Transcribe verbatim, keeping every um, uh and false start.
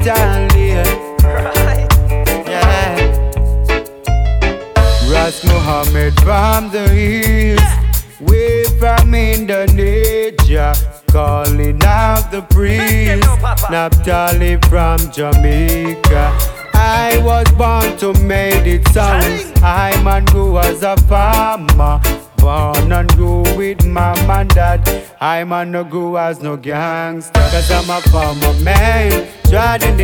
Italy. Right. Yeah. Ras Muhammad from the hills, way from Indonesia, calling out the priest. Naphtali from Jamaica. I was born to make it sound. I man who was a farmer, born and grew with mom and dad. I man no go as no gangster, cause I'm a farmer man, driving